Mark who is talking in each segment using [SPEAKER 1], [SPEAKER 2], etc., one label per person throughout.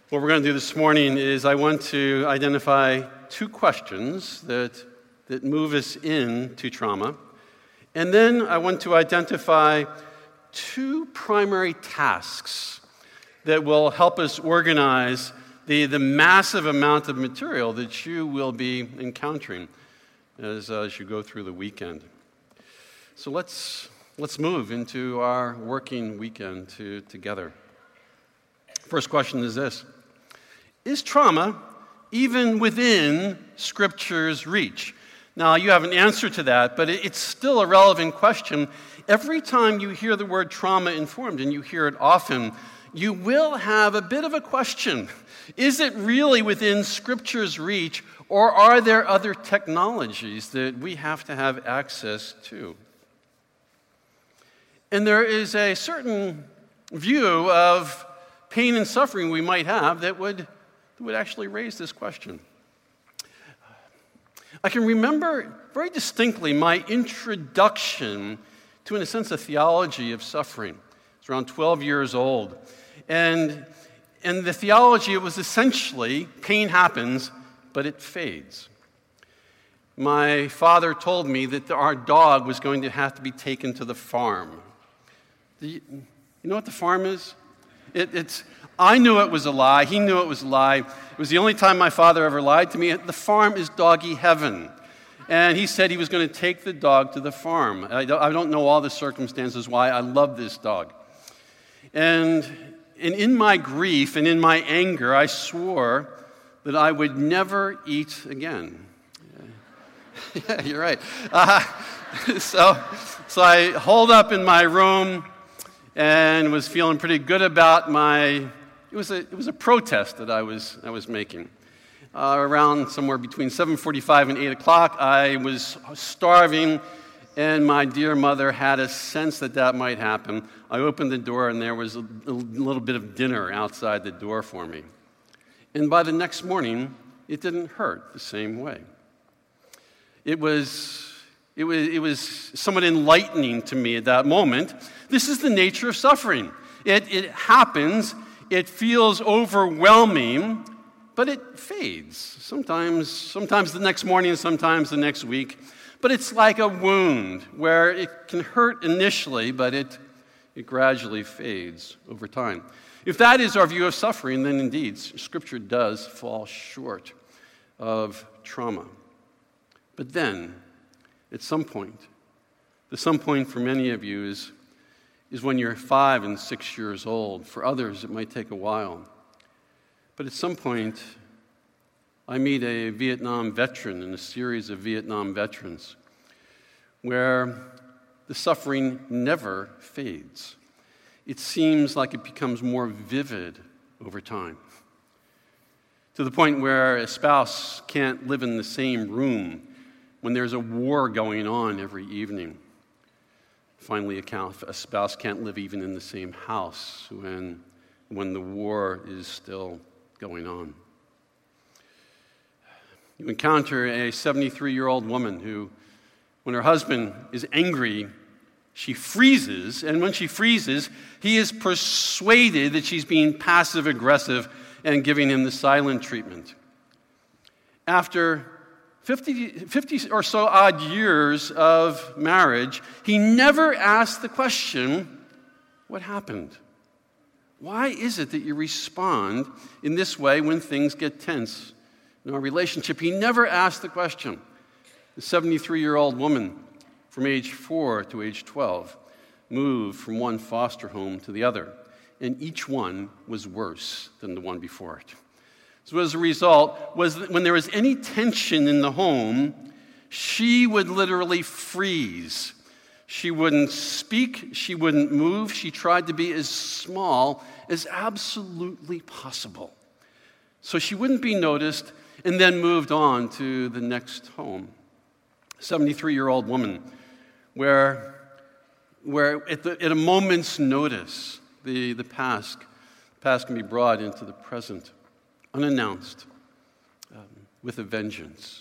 [SPEAKER 1] What we're going to do this morning is I want to identify two questions that move us into trauma. And then I want to identify two primary tasks that will help us organize the massive amount of material that you will be encountering as you go through the weekend. So let's move into our working weekend together. First question is this: is trauma even within Scripture's reach? Now, you have an answer to that, but it's still a relevant question. Every time you hear the word trauma-informed, and you hear it often, you will have a bit of a question. Is it really within Scripture's reach, or are there other technologies that we have to have access to? And there is a certain view of pain and suffering we might have that would actually raise this question. I can remember very distinctly my introduction to, in a sense, a theology of suffering. I was around 12 years old. And the theology, it was essentially pain happens, but it fades. My father told me that our dog was going to have to be taken to the farm. You know what the farm is? I knew it was a lie. He knew it was a lie. It was the only time my father ever lied to me. The farm is doggy heaven. And he said he was going to take the dog to the farm. I don't know all the circumstances why. I love this dog. And in my grief and in my anger, I swore that I would never eat again. Yeah, you're right. So I holed up in my room and was feeling pretty good about it was a protest that I was making. Around somewhere between 7:45 and 8 o'clock, I was starving, and my dear mother had a sense that might happen. I opened the door, and there was a little bit of dinner outside the door for me. And by the next morning, it didn't hurt the same way. It was somewhat enlightening to me at that moment. This is the nature of suffering. It happens, it feels overwhelming, but it fades. Sometimes the next morning, sometimes the next week. But it's like a wound where it can hurt initially, but it gradually fades over time. If that is our view of suffering, then indeed, Scripture does fall short of trauma. But then, at some point, the some point for many of you is when you're 5 and 6 years old. For others, it might take a while. But at some point, I meet a Vietnam veteran and a series of Vietnam veterans where the suffering never fades. It seems like it becomes more vivid over time, to the point where a spouse can't live in the same room when there's a war going on every evening. Finally, a spouse can't live even in the same house when the war is still going on. You encounter a 73-year-old woman who, when her husband is angry, she freezes, and when she freezes, he is persuaded that she's being passive-aggressive and giving him the silent treatment. After 50 or so odd years of marriage, he never asked the question, what happened? Why is it that you respond in this way when things get tense in our relationship? He never asked the question. The 73-year-old woman, from age 4 to age 12, moved from one foster home to the other, and each one was worse than the one before it. So as a result, was that when there was any tension in the home, she would literally freeze. She wouldn't speak, she wouldn't move. She tried to be as small as absolutely possible, so she wouldn't be noticed, and then moved on to the next home. 73-year-old woman, where at a moment's notice, the past can be brought into the present, unannounced, with a vengeance.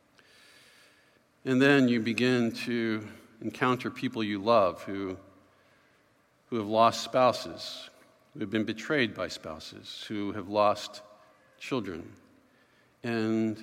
[SPEAKER 1] And then you begin to encounter people you love who have lost spouses, who have been betrayed by spouses, who have lost children. And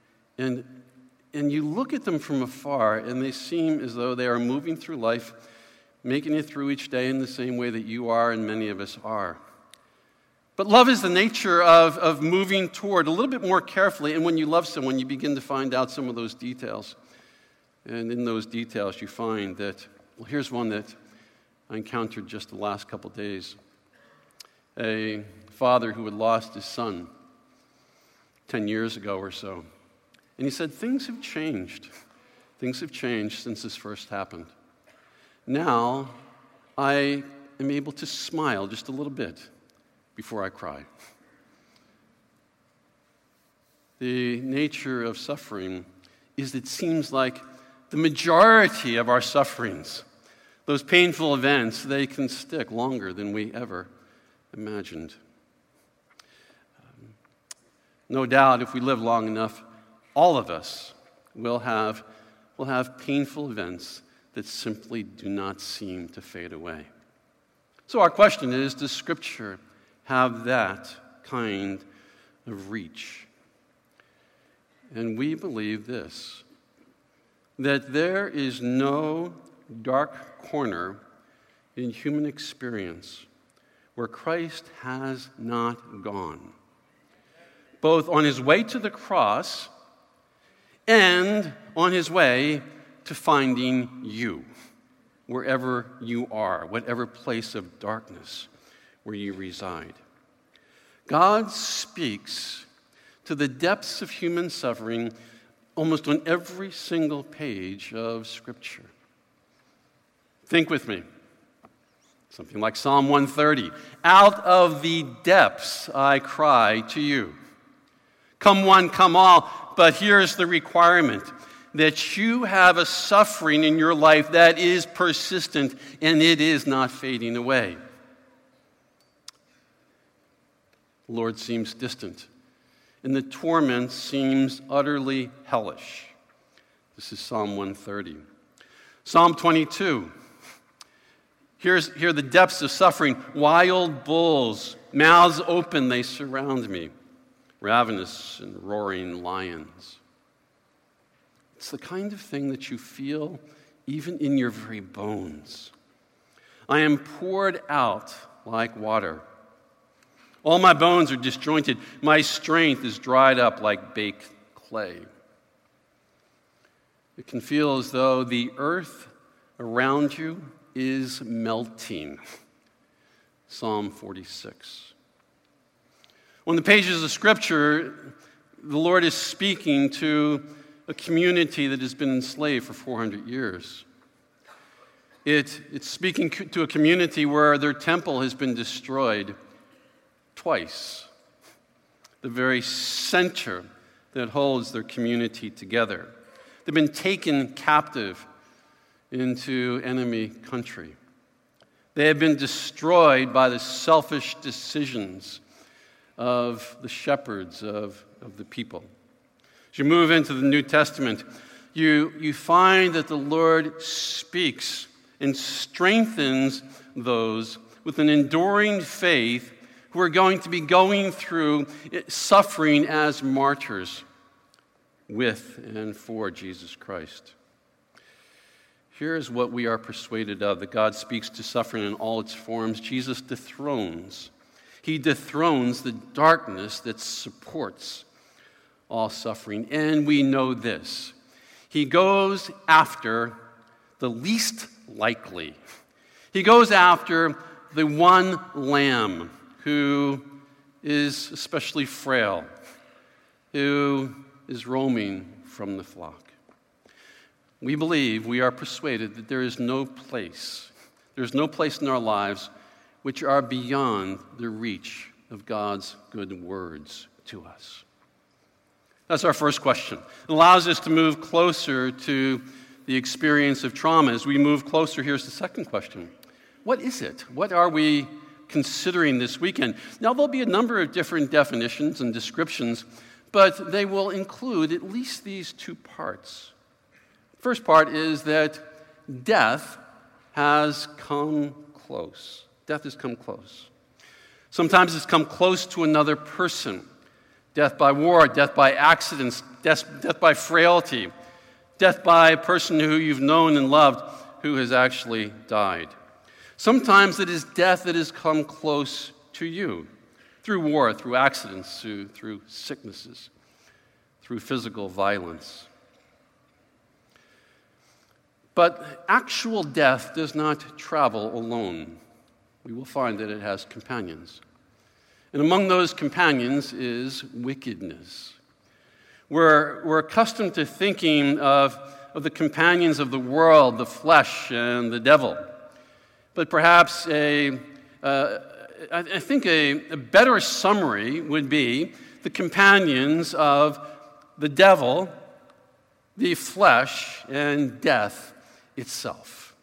[SPEAKER 1] you look at them from afar, and they seem as though they are moving through life, making it through each day in the same way that you are and many of us are. But love is the nature of moving toward a little bit more carefully, and when you love someone, you begin to find out some of those details. And in those details, you find that, well, here's one that I encountered just the last couple days. A father who had lost his son 10 years ago or so. And he said, things have changed. Things have changed since this first happened. Now, I am able to smile just a little bit before I cry. The nature of suffering is it seems like the majority of our sufferings, those painful events, they can stick longer than we ever imagined. No doubt, if we live long enough, all of us will have painful events that simply do not seem to fade away. So our question is, does Scripture have that kind of reach? And we believe this, that there is no dark corner in human experience where Christ has not gone, both on his way to the cross and on his way to finding you, wherever you are, whatever place of darkness where you reside. God speaks to the depths of human suffering almost on every single page of Scripture. Think with me. Something like Psalm 130. Out of the depths I cry to you. Come one, come all. But here's the requirement, that you have a suffering in your life that is persistent and it is not fading away. The Lord seems distant, and the torment seems utterly hellish. This is Psalm 130. Psalm 22. Here are the depths of suffering. Wild bulls, mouths open, they surround me. Ravenous and roaring lions. It's the kind of thing that you feel even in your very bones. I am poured out like water. All my bones are disjointed. My strength is dried up like baked clay. It can feel as though the earth around you is melting. Psalm 46. On the pages of Scripture, the Lord is speaking to a community that has been enslaved for 400 years. It's speaking to a community where their temple has been destroyed twice. The very center that holds their community together. They've been taken captive into enemy country. They have been destroyed by the selfish decisions of the shepherds of the people. As you move into the New Testament, you find that the Lord speaks and strengthens those with an enduring faith who are going to be going through suffering as martyrs with and for Jesus Christ. Here's what we are persuaded of, that God speaks to suffering in all its forms. Jesus dethrones. He dethrones the darkness that supports all suffering. And we know this. He goes after the least likely. He goes after the one lamb who is especially frail, who is roaming from the flock. We believe, we are persuaded that there is no place in our lives which are beyond the reach of God's good words to us. That's our first question. It allows us to move closer to the experience of trauma. As we move closer, here's the second question. What is it? What are we considering this weekend? Now, there'll be a number of different definitions and descriptions, but they will include at least these two parts. First part is that death has come close. Death has come close. Sometimes it's come close to another person. Death by war, death by accidents, death by frailty, death by a person who you've known and loved who has actually died. Sometimes it is death that has come close to you through war, through accidents, through sicknesses, through physical violence. But actual death does not travel alone. We will find that it has companions. And among those companions is wickedness. We're accustomed to thinking of the companions of the world, the flesh, and the devil. But perhaps I think a better summary would be the companions of the devil, the flesh, and death itself.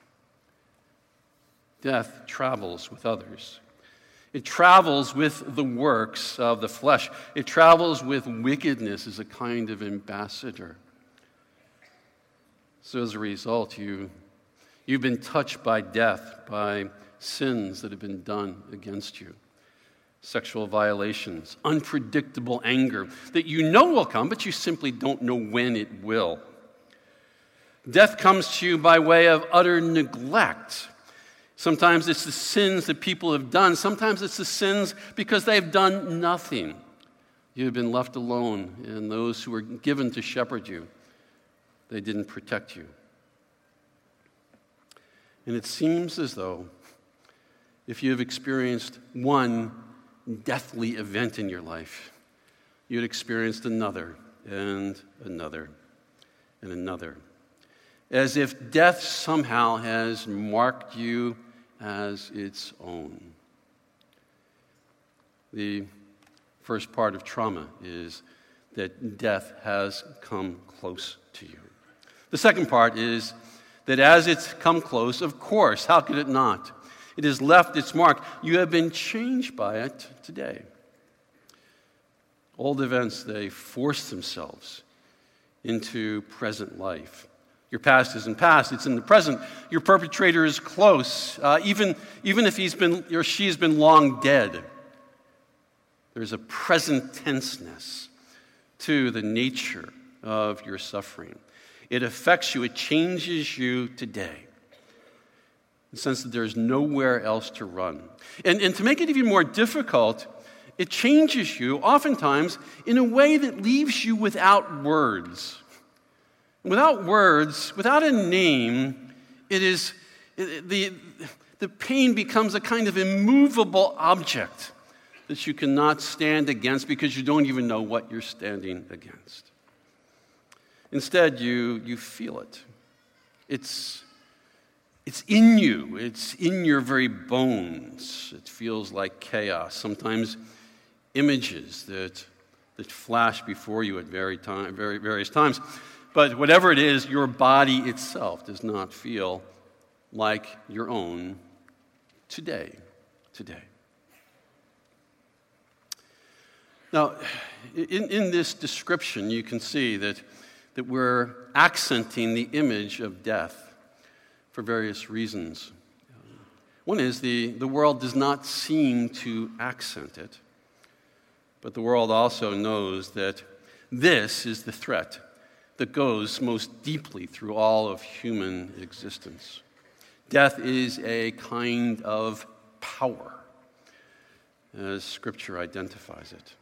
[SPEAKER 1] Death travels with others. It travels with the works of the flesh. It travels with wickedness as a kind of ambassador. So as a result, you've been touched by death, by sins that have been done against you. Sexual violations, unpredictable anger that you know will come, but you simply don't know when it will. Death comes to you by way of utter neglect. Sometimes it's the sins that people have done. Sometimes it's the sins because they've done nothing. You have been left alone, and those who were given to shepherd you, they didn't protect you. And it seems as though if you have experienced one deathly event in your life, you had experienced another and another and another. As if death somehow has marked you as its own. The first part of trauma is that death has come close to you. The second part is that as it's come close, of course, how could it not? It has left its mark. You have been changed by it today. Old events, they force themselves into present life. Your past isn't past, it's in the present. Your perpetrator is close, even if he's been or she's been long dead. There's a present tenseness to the nature of your suffering. It affects you, it changes you today. In the sense that there's nowhere else to run. And to make it even more difficult, it changes you oftentimes in a way that leaves you without words. Without words, without a name, the pain becomes a kind of immovable object that you cannot stand against because you don't even know what you're standing against. Instead, you feel it. It's in you. It's in your very bones. It feels like chaos. Sometimes images that flash before you at various times. But whatever it is, your body itself does not feel like your own today. Now, in this description, you can see that we're accenting the image of death for various reasons. One is the world does not seem to accent it, but the world also knows that this is the threat that goes most deeply through all of human existence. Death is a kind of power, as Scripture identifies it.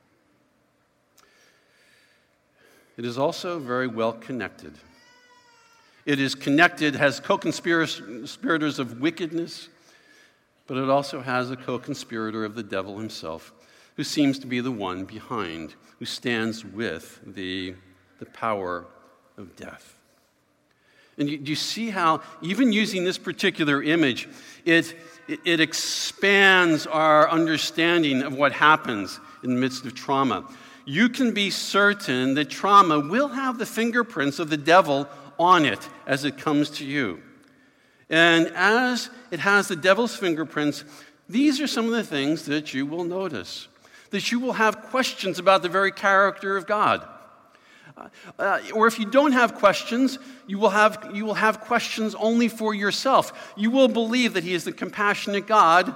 [SPEAKER 1] It is also very well connected. It is connected, has co-conspirators of wickedness, but it also has a co-conspirator of the devil himself, who seems to be the one behind, who stands with the power of death. And you see how, even using this particular image, it expands our understanding of what happens in the midst of trauma. You can be certain that trauma will have the fingerprints of the devil on it as it comes to you. And as it has the devil's fingerprints, these are some of the things that you will notice. That you will have questions about the very character of God. Or if you don't have questions, you will have questions only for yourself. You will believe that He is the compassionate God,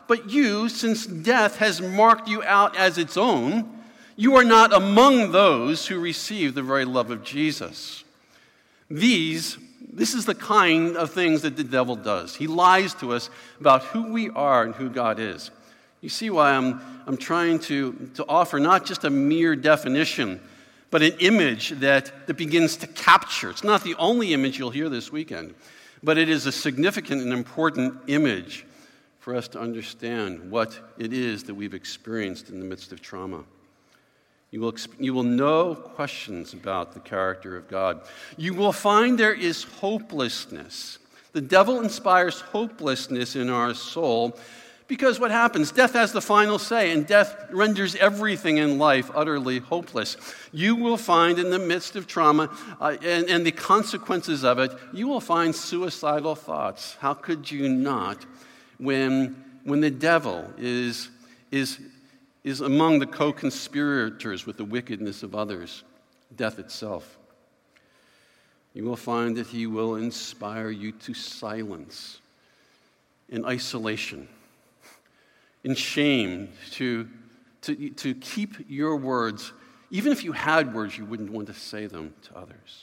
[SPEAKER 1] but you, since death has marked you out as its own, you are not among those who receive the very love of Jesus. This is the kind of things that the devil does. He lies to us about who we are and who God is. You see why I'm trying to offer not just a mere definition, but an image that begins to capture. It's not the only image you'll hear this weekend, but it is a significant and important image for us to understand what it is that we've experienced in the midst of trauma. You will know questions about the character of God. You will find there is hopelessness. The devil inspires hopelessness in our soul because what happens? Death has the final say, and death renders everything in life utterly hopeless. You will find in the midst of trauma and the consequences of it, you will find suicidal thoughts. How could you not when the devil is among the co-conspirators with the wickedness of others, death itself? You will find that he will inspire you to silence, in isolation, in shame, to keep your words, even if you had words, you wouldn't want to say them to others.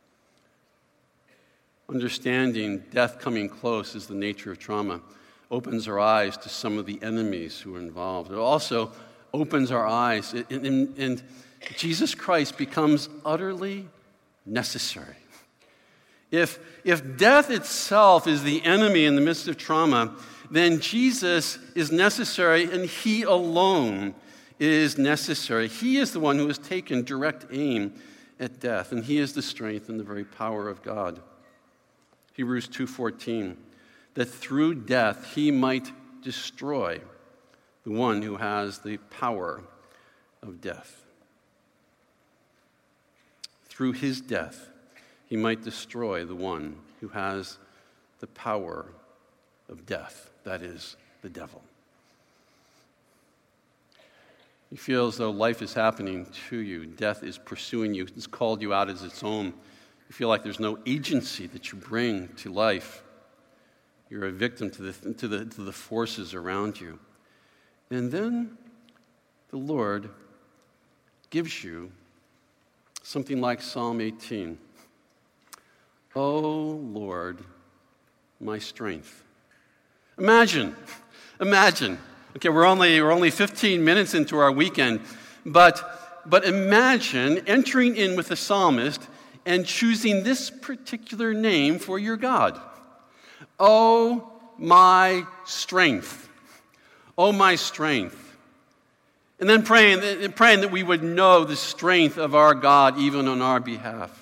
[SPEAKER 1] Understanding death coming close is the nature of trauma opens our eyes to some of the enemies who are involved. It also opens our eyes, and Jesus Christ becomes utterly necessary. If death itself is the enemy in the midst of trauma, then Jesus is necessary, and he alone is necessary. He is the one who has taken direct aim at death, and he is the strength and the very power of God. Hebrews 2:14, that through death he might destroy the one who has the power of death. Through his death, he might destroy the one who has the power of death, that is, the devil. You feel as though life is happening to you. Death is pursuing you. It's called you out as its own. You feel like there's no agency that you bring to life. You're a victim to the forces around you. And then the Lord gives you something like Psalm 18. Oh, Lord, my strength. Imagine. Okay, we're only 15 minutes into our weekend, but imagine entering in with the psalmist and choosing this particular name for your God. Oh, my strength. Oh, my strength. And then praying that we would know the strength of our God even on our behalf.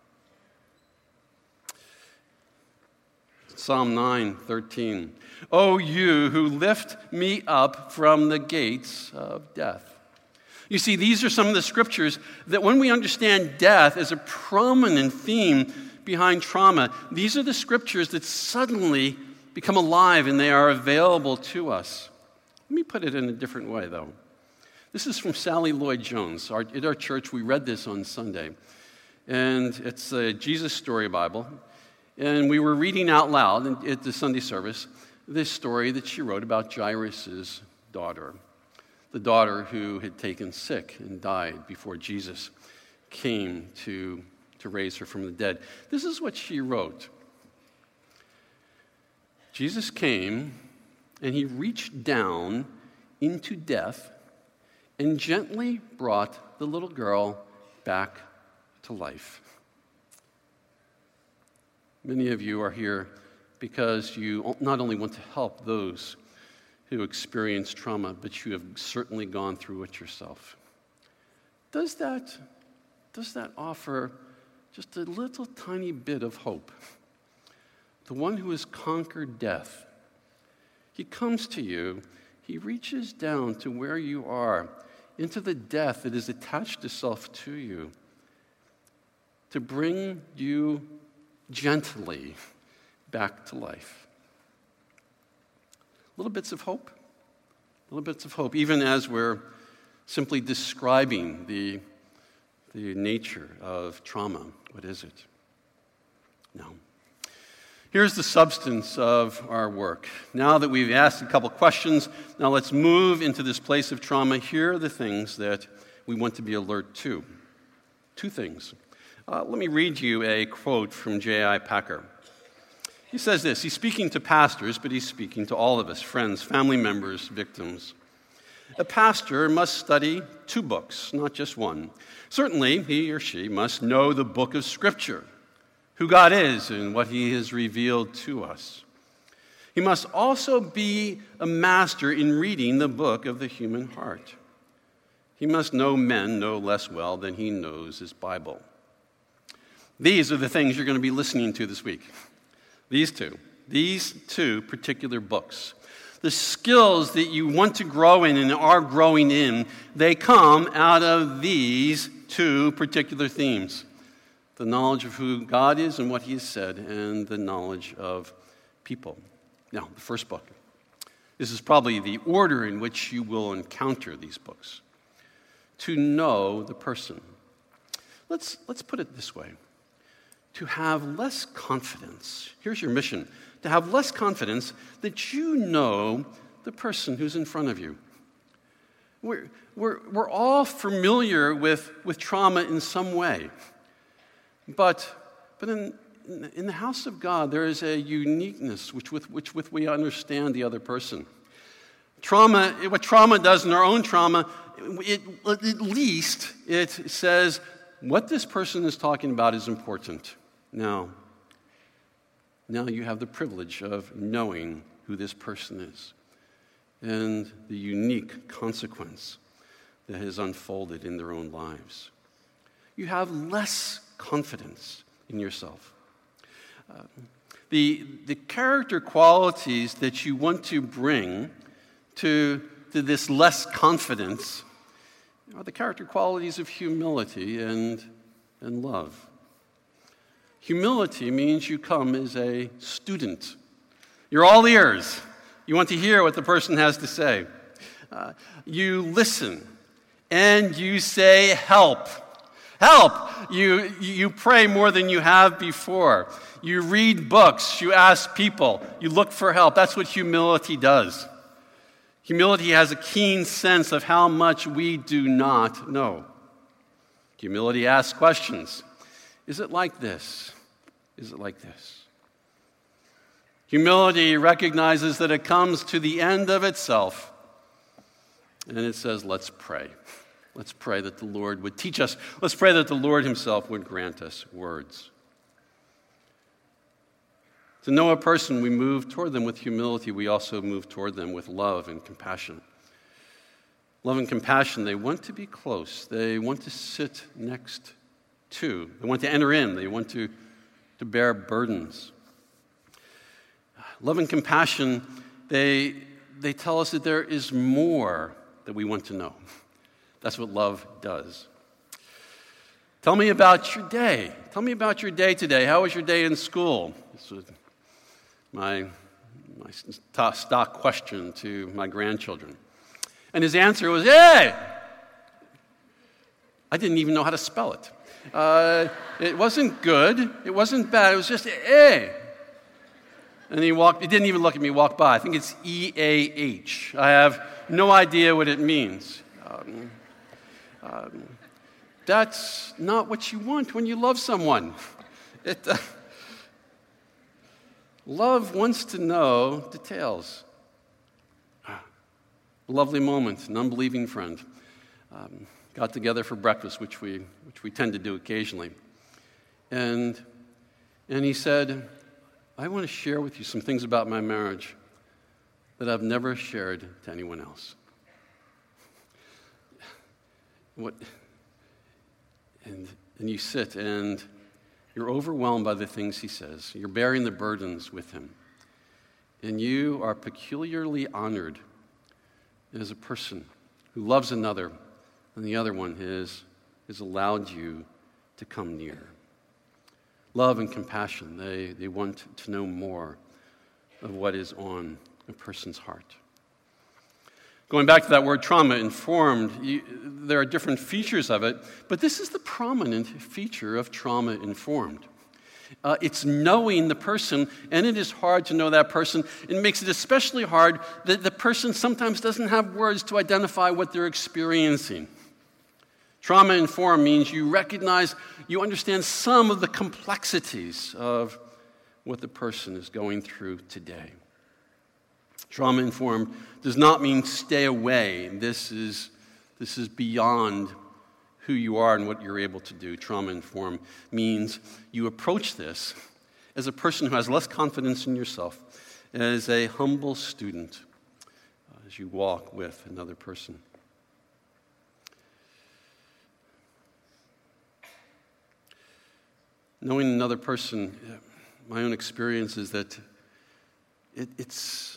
[SPEAKER 1] Psalm 9:13. O you who lift me up from the gates of death. You see, these are some of the scriptures that when we understand death as a prominent theme behind trauma, these are the scriptures that suddenly become alive and they are available to us. Let me put it in a different way, though. This is from Sally Lloyd-Jones. At our church, we read this on Sunday. And it's a Jesus Story Bible. And we were reading out loud at the Sunday service this story that she wrote about Jairus' daughter, the daughter who had taken sick and died before Jesus came to raise her from the dead. This is what she wrote. Jesus came and he reached down into death and gently brought the little girl back to life. Many of you are here because you not only want to help those who experience trauma, but you have certainly gone through it yourself. Does that offer just a little tiny bit of hope? The one who has conquered death, he comes to you, he reaches down to where you are, into the death that is attached itself to you, to bring you gently back to life. Little bits of hope, even as we're simply describing the nature of trauma. What is it? No. Here's the substance of our work. Now that we've asked a couple questions, now let's move into this place of trauma. Here are the things that we want to be alert to. Two things. Let me read you a quote from J.I. Packer. He says this. He's speaking to pastors, but he's speaking to all of us, friends, family members, victims. A pastor must study 2 books, not just one. Certainly, he or she must know the book of Scripture, who God is and what he has revealed to us. He must also be a master in reading the book of the human heart. He must know men no less well than he knows his Bible. These are the things you're going to be listening to this week. These two particular books. The skills that you want to grow in and are growing in, they come out of these 2 particular themes. The knowledge of who God is and what he has said, and the knowledge of people. Now, the first book. This is probably the order in which you will encounter these books. To know the person. Let's put it this way. To have less confidence. Here's your mission. To have less confidence that you know the person who's in front of you. We're all familiar with trauma in some way. But in the house of God, there is a uniqueness with which we understand the other person. What trauma does in our own trauma, at least it says what this person is talking about is important. Now you have the privilege of knowing who this person is and the unique consequence that has unfolded in their own lives. You have less confidence in yourself. The character qualities that you want to bring to this less confidence are the character qualities of humility and love. Humility means you come as a student. You're all ears. You want to hear what the person has to say. You listen and you say, help. Help! You pray more than you have before. You read books. You ask people. You look for help. That's what humility does. Humility has a keen sense of how much we do not know. Humility asks questions. Is it like this? Is it like this? Humility recognizes that it comes to the end of itself. And it says, let's pray. Let's pray that the Lord would teach us. Let's pray that the Lord himself would grant us words. To know a person, we move toward them with humility. We also move toward them with love and compassion. Love and compassion, they want to be close. They want to sit next to. They want to enter in. They want to bear burdens. Love and compassion, they tell us that there is more that we want to know. That's what love does. Tell me about your day. Tell me about your day today. How was your day in school? This was my stock question to my grandchildren. And his answer was, hey! I didn't even know how to spell it. It wasn't good. It wasn't bad. It was just, hey! And he didn't even look at me, walked by. I think it's E-A-H. I have no idea what it means. That's not what you want when you love someone. Love wants to know details. Lovely moment, an unbelieving friend. Got together for breakfast, which we tend to do occasionally. And he said, I want to share with you some things about my marriage that I've never shared to anyone else. And you sit and you're overwhelmed by the things he says. You're bearing the burdens with him. And you are peculiarly honored as a person who loves another, and the other one has allowed you to come near. Love and compassion, they want to know more of what is on a person's heart. Going back to that word trauma, informed, there are different features of it, but this is the prominent feature of trauma informed. It's knowing the person, and it is hard to know that person. It makes it especially hard that the person sometimes doesn't have words to identify what they're experiencing. Trauma-informed means you recognize, you understand some of the complexities of what the person is going through today. Trauma-informed does not mean stay away. This is beyond who you are and what you're able to do. Trauma-informed means you approach this as a person who has less confidence in yourself, as a humble student, as you walk with another person. Knowing another person, my own experience is that it's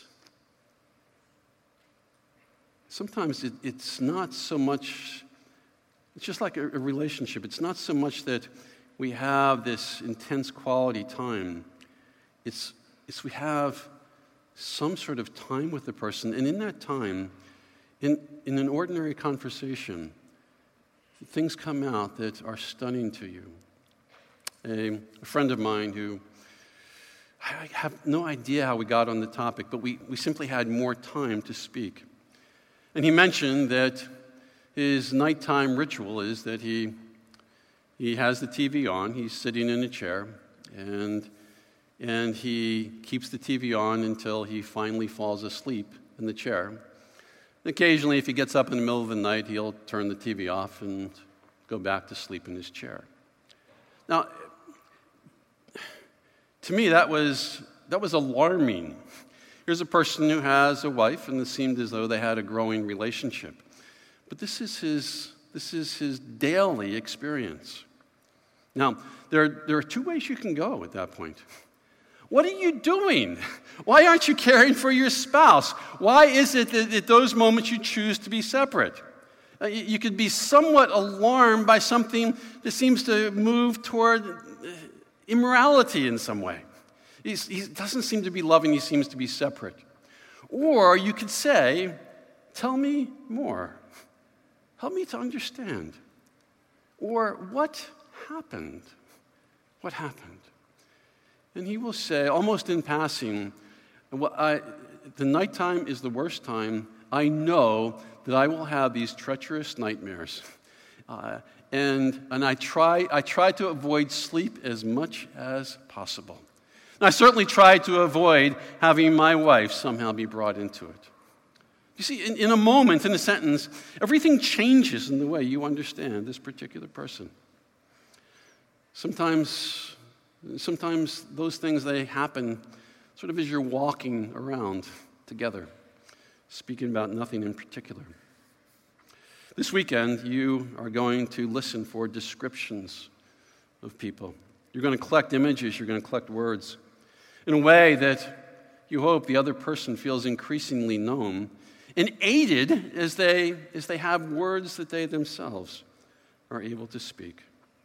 [SPEAKER 1] sometimes it's not so much, it's just like a relationship. It's not so much that we have this intense quality time. It's we have some sort of time with the person, and in that time, in an ordinary conversation, things come out that are stunning to you. A friend of mine who, I have no idea how we got on the topic, but we simply had more time to speak. And he mentioned that his nighttime ritual is that he has the TV on, he's sitting in a chair, and he keeps the TV on until he finally falls asleep in the chair. And occasionally, if he gets up in the middle of the night, he'll turn the TV off and go back to sleep in his chair. Now, to me, that was alarming. Here's a person who has a wife, and it seemed as though they had a growing relationship. But this is his daily experience. Now, there are two ways you can go at that point. What are you doing? Why aren't you caring for your spouse? Why is it that at those moments you choose to be separate? You could be somewhat alarmed by something that seems to move toward immorality in some way. He doesn't seem to be loving, he seems to be separate. Or you could say, tell me more. Help me to understand. Or what happened? What happened? And he will say, almost in passing, the nighttime is the worst time. I know that I will have these treacherous nightmares. And I try to avoid sleep as much as possible. And I certainly try to avoid having my wife somehow be brought into it. You see, in a moment, in a sentence, everything changes in the way you understand this particular person. Sometimes those things, they happen sort of as you're walking around together, speaking about nothing in particular. This weekend, you are going to listen for descriptions of people. You're going to collect images, you're going to collect words in a way that you hope the other person feels increasingly known and aided as they have words that they themselves are able to speak.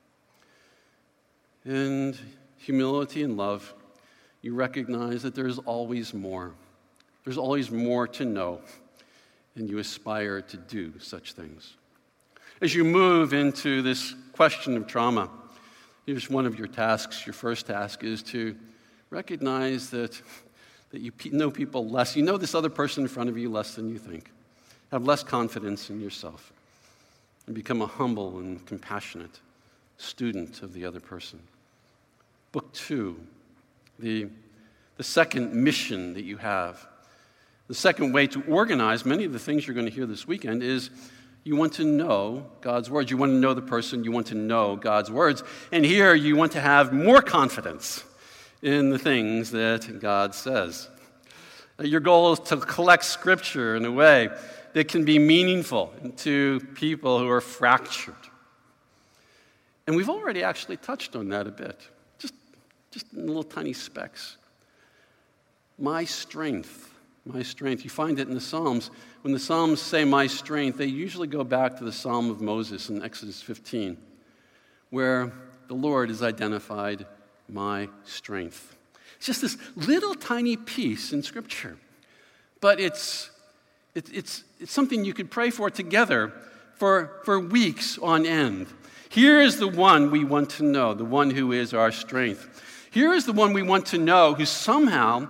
[SPEAKER 1] And humility and love, you recognize that there's always more. There's always more to know, and you aspire to do such things. As you move into this question of trauma, here's one of your tasks. Your first task is to recognize that you know people less. You know this other person in front of you less than you think. Have less confidence in yourself, and become a humble and compassionate student of the other person. Book 2, the second mission that you have. The second way to organize many of the things you're going to hear this weekend is you want to know God's words. You want to know the person. You want to know God's words. And here you want to have more confidence in the things that God says. Your goal is to collect Scripture in a way that can be meaningful to people who are fractured. And we've already actually touched on that a bit, just in little tiny specks. My strength. You find it in the Psalms. When the Psalms say my strength, they usually go back to the Psalm of Moses in Exodus 15, where the Lord is identified, my strength. It's just this little tiny piece in Scripture. But it's something you could pray for together for weeks on end. Here is the one we want to know, the one who is our strength. Here is the one we want to know who somehow,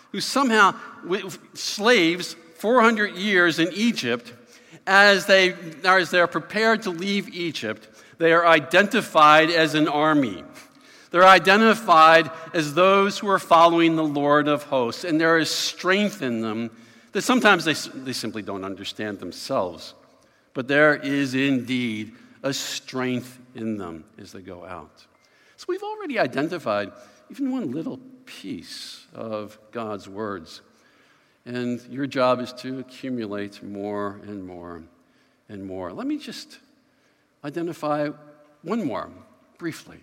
[SPEAKER 1] slaves 400 years in Egypt, as they're prepared to leave Egypt, they are identified as an army. They're identified as those who are following the Lord of hosts, and there is strength in them that sometimes they simply don't understand themselves. But there is indeed a strength in them as they go out. So we've already identified even one little piece of God's words. And your job is to accumulate more and more and more. Let me just identify one more briefly.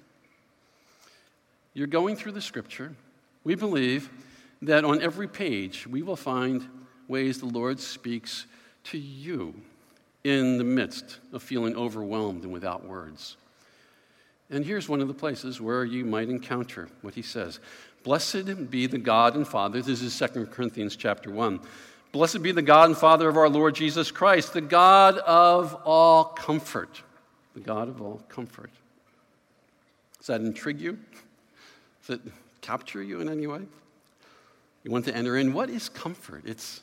[SPEAKER 1] You're going through the Scripture. We believe that on every page we will find ways the Lord speaks to you in the midst of feeling overwhelmed and without words. And here's one of the places where you might encounter what he says. Blessed be the God and Father. This is 2 Corinthians chapter 1. Blessed be the God and Father of our Lord Jesus Christ, the God of all comfort. The God of all comfort. Does that intrigue you? Does it capture you in any way? You want to enter in? What is comfort? It's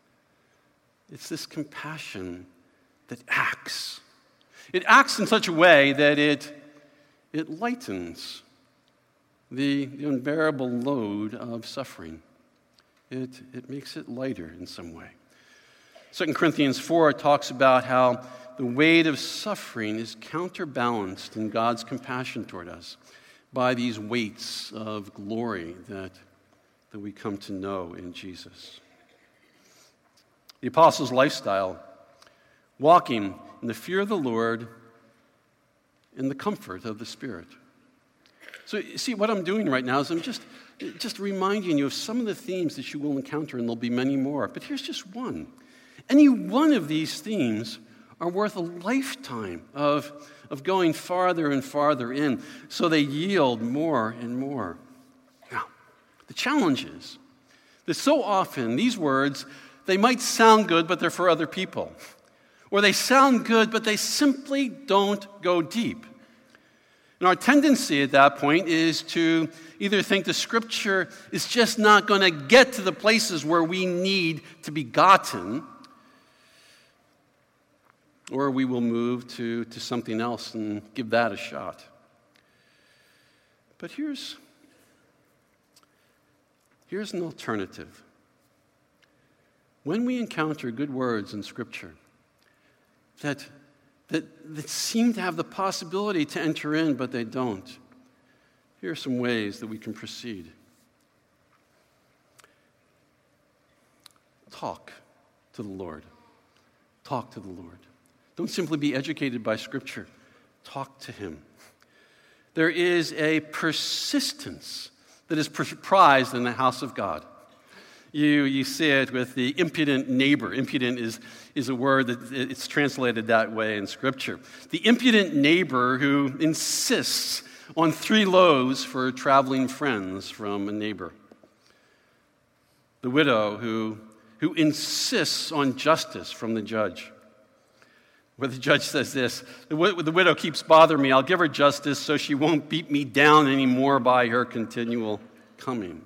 [SPEAKER 1] this compassion that acts. It acts in such a way that it lightens the unbearable load of suffering. It makes it lighter in some way. 2 Corinthians 4 talks about how the weight of suffering is counterbalanced in God's compassion toward us by these weights of glory that we come to know in Jesus. The apostles' lifestyle, walking in the fear of the Lord in the comfort of the Spirit. So, see, what I'm doing right now is I'm just reminding you of some of the themes that you will encounter, and there'll be many more. But here's just one. Any one of these themes are worth a lifetime of going farther and farther in, so they yield more and more. Now, the challenge is that so often these words, they might sound good, but they're for other people. Or they sound good, but they simply don't go deep. And our tendency at that point is to either think the Scripture is just not going to get to the places where we need to be gotten, or we will move to something else and give that a shot. But here's an alternative. When we encounter good words in Scripture that seem to have the possibility to enter in, but they don't, here are some ways that we can proceed. Talk to the Lord. Talk to the Lord. Don't simply be educated by Scripture. Talk to Him. There is a persistence that is prized in the house of God. You see it with the impudent neighbor. Impudent is a word that it's translated that way in Scripture. The impudent neighbor who insists on 3 loaves for traveling friends from a neighbor. The widow who insists on justice from the judge. Where the judge says this, the widow keeps bothering me, I'll give her justice so she won't beat me down anymore by her continual coming.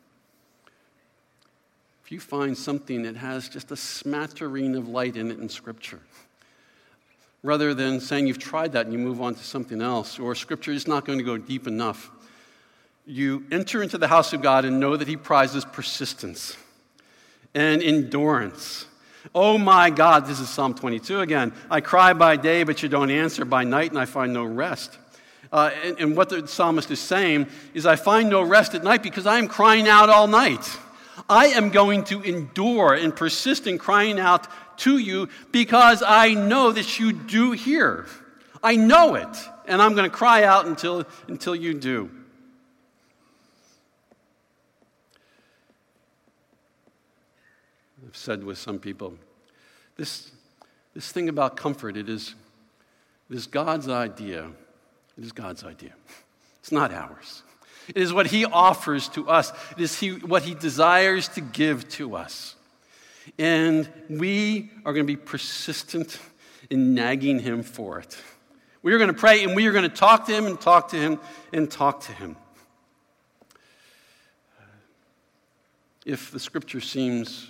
[SPEAKER 1] If you find something that has just a smattering of light in it in Scripture, rather than saying you've tried that and you move on to something else, or Scripture is not going to go deep enough, you enter into the house of God and know that He prizes persistence and endurance. Oh my God, this is Psalm 22 again. I cry by day, but you don't answer. By night, and I find no rest. And what the psalmist is saying is, I find no rest at night because I am crying out all night. I am going to endure and persist in crying out to you because I know that you do hear. I know it, and I'm going to cry out until you do. I've said with some people, this thing about comfort, it is God's idea. It is God's idea. It's not ours. It is what He offers to us. It is what He desires to give to us. And we are going to be persistent in nagging Him for it. We are going to pray, and we are going to talk to Him and talk to Him and talk to Him. if the Scripture seems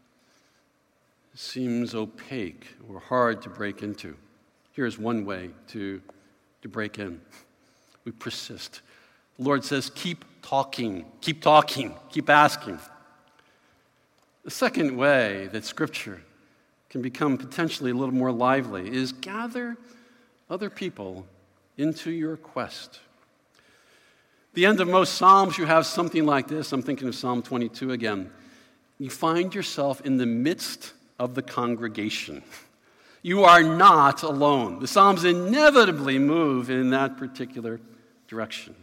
[SPEAKER 1] opaque or hard to break into. Here's one way to break in. We persist. The Lord says, keep talking, keep asking. The second way that Scripture can become potentially a little more lively is gather other people into your quest. The end of most Psalms, you have something like this. I'm thinking of Psalm 22 again. You find yourself in the midst of the congregation. You are not alone. The Psalms inevitably move in that particular direction.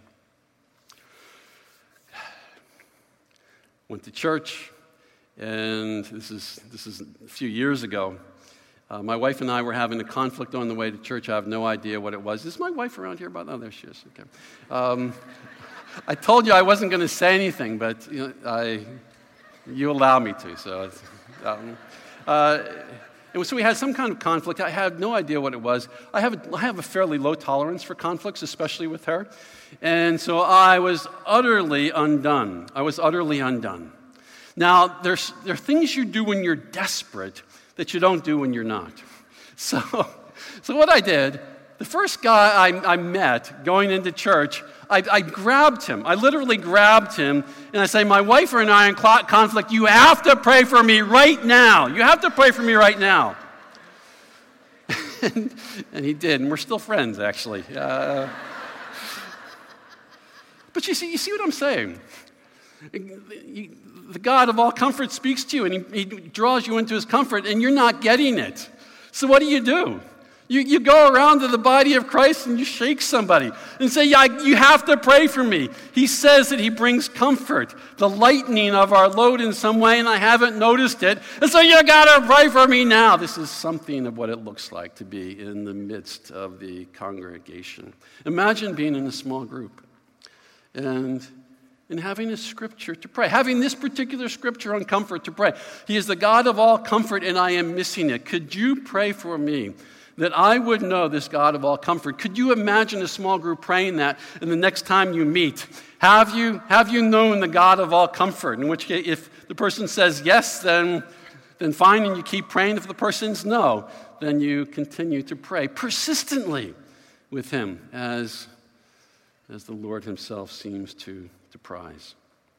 [SPEAKER 1] Went to church, and this is a few years ago. My wife and I were having a conflict on the way to church. I have no idea what it was. Is my wife around here? Oh, there she is. Okay. I told you I wasn't going to say anything, but you allow me to. So we had some kind of conflict. I had no idea what it was. I have a fairly low tolerance for conflicts, especially with her. And so I was utterly undone. Now, there are things you do when you're desperate that you don't do when you're not. So what I did, the first guy I met going into church, I grabbed him. I literally grabbed him, and I say, my wife and I are in conflict. You have to pray for me right now. You have to pray for me right now. And he did, and we're still friends, actually. But you see what I'm saying? The God of all comfort speaks to you, and he draws you into his comfort, and you're not getting it. So what do? You go around to the body of Christ and you shake somebody and say, you have to pray for me. He says that he brings comfort, the lightening of our load in some way, and I haven't noticed it. And so you got to pray for me now. This is something of what it looks like to be in the midst of the congregation. Imagine being in a small group and having a scripture to pray, having this particular scripture on comfort to pray. He is the God of all comfort, and I am missing it. Could you pray for me that I would know this God of all comfort? Could you imagine a small group praying that, and the next time you meet, have you known the God of all comfort? In which case, if the person says yes, then fine, and you keep praying. If the person's no, then you continue to pray persistently with him as the Lord himself seems to prize.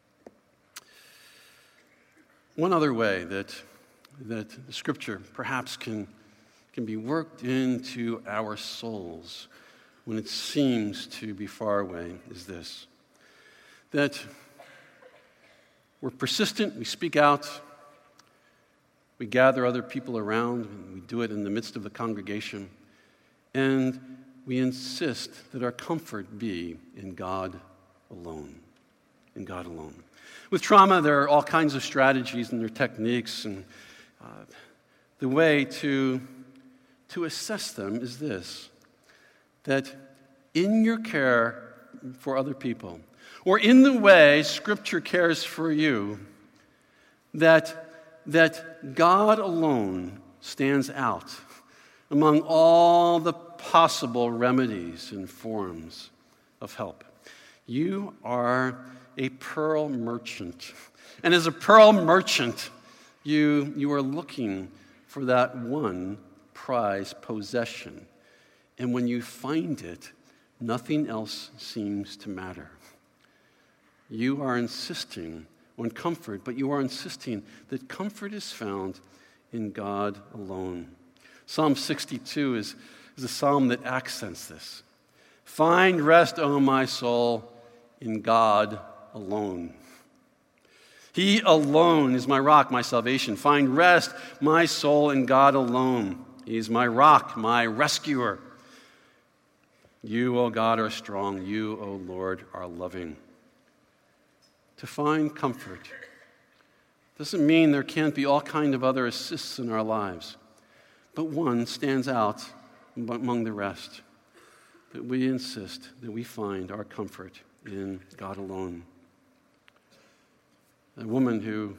[SPEAKER 1] One other way that the Scripture perhaps can be worked into our souls when it seems to be far away is this: that we're persistent, we speak out, we gather other people around, and we do it in the midst of the congregation, and we insist that our comfort be in God alone. In God alone. With trauma, there are all kinds of strategies and there are techniques, and the way to assess them is this: that in your care for other people, or in the way Scripture cares for you, that God alone stands out among all the possible remedies and forms of help. You are a pearl merchant. And as a pearl merchant, you are looking for that one prized possession. And when you find it, nothing else seems to matter. You are insisting on comfort, but you are insisting that comfort is found in God alone. Psalm 62 is a psalm that accents this. Find rest, O my soul, in God alone. He alone is my rock, my salvation. Find rest, my soul, in God alone. He is my rock, my rescuer. You, O God, are strong. You, O Lord, are loving. To find comfort doesn't mean there can't be all kinds of other assists in our lives, but one stands out among the rest, that we insist that we find our comfort in God alone. A woman who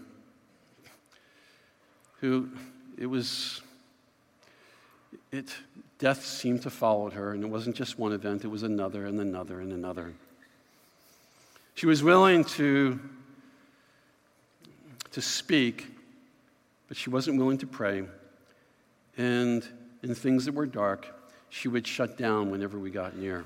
[SPEAKER 1] death seemed to follow her, and it wasn't just one event, it was another and another and another. She was willing to to speak, but she wasn't willing to pray. And in things that were dark, she would shut down whenever we got near.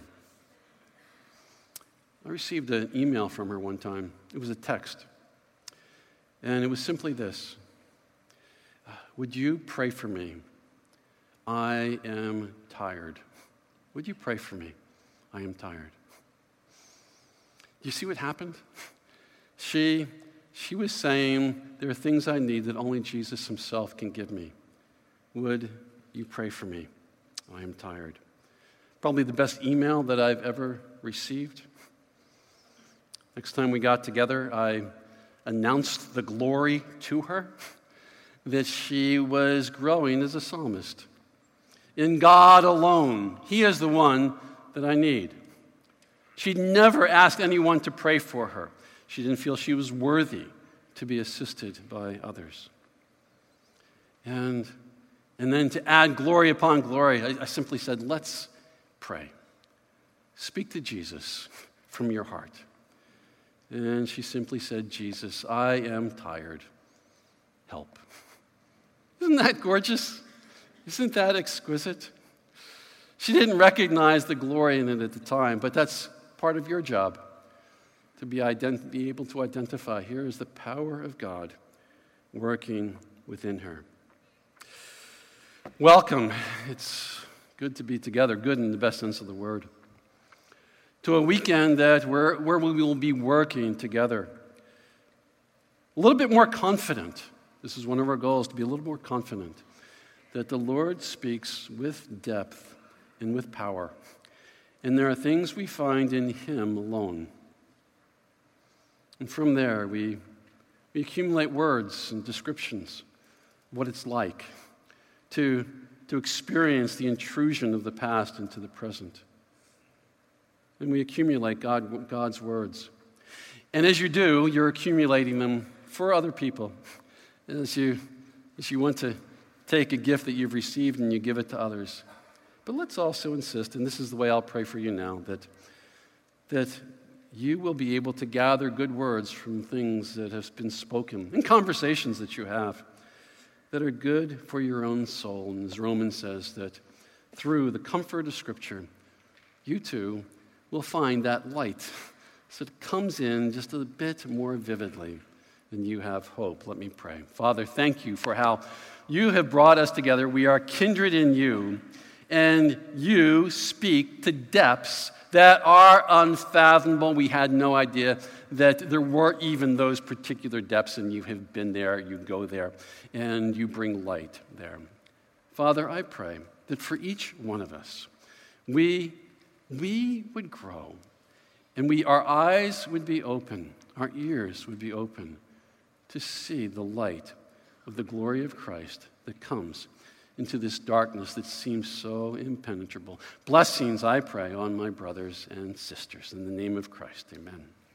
[SPEAKER 1] I received an email from her one time. It was a text. And it was simply this: would you pray for me? I am tired. Would you pray for me? I am tired. Do you see what happened? She was saying, there are things I need that only Jesus himself can give me. Would you pray for me? I am tired. Probably the best email that I've ever received. Next time we got together, I announced the glory to her, that she was growing as a psalmist. In God alone, He is the one that I need. She'd never asked anyone to pray for her. She didn't feel she was worthy to be assisted by others. And then to add glory upon glory, I simply said, let's pray. Speak to Jesus from your heart. And she simply said, Jesus, I am tired. Help. Isn't that gorgeous? Isn't that exquisite? She didn't recognize the glory in it at the time, but that's part of your job, to be able to identify, here is the power of God working within her. Welcome. It's good to be together, good in the best sense of the word, to a weekend where we will be working together. A little bit more confident. This is one of our goals, to be a little more confident that the Lord speaks with depth and with power. And there are things we find in Him alone. And from there, we accumulate words and descriptions of what it's like to experience the intrusion of the past into the present. And we accumulate God's words. And as you do, you're accumulating them for other people. As you want to take a gift that you've received and you give it to others. But let's also insist, and this is the way I'll pray for you now, that you will be able to gather good words from things that have been spoken, in conversations that you have, that are good for your own soul. And as Romans says, that through the comfort of Scripture, you too will find that light, so it comes in just a bit more vividly, and you have hope. Let me pray. Father, thank you for how you have brought us together. We are kindred in you, and you speak to depths that are unfathomable. We had no idea that there were even those particular depths, and you have been there, you go there, and you bring light there. Father, I pray that for each one of us, we would grow, and our eyes would be open, our ears would be open to see the light of the glory of Christ that comes into this darkness that seems so impenetrable. Blessings, I pray, on my brothers and sisters. In the name of Christ, amen.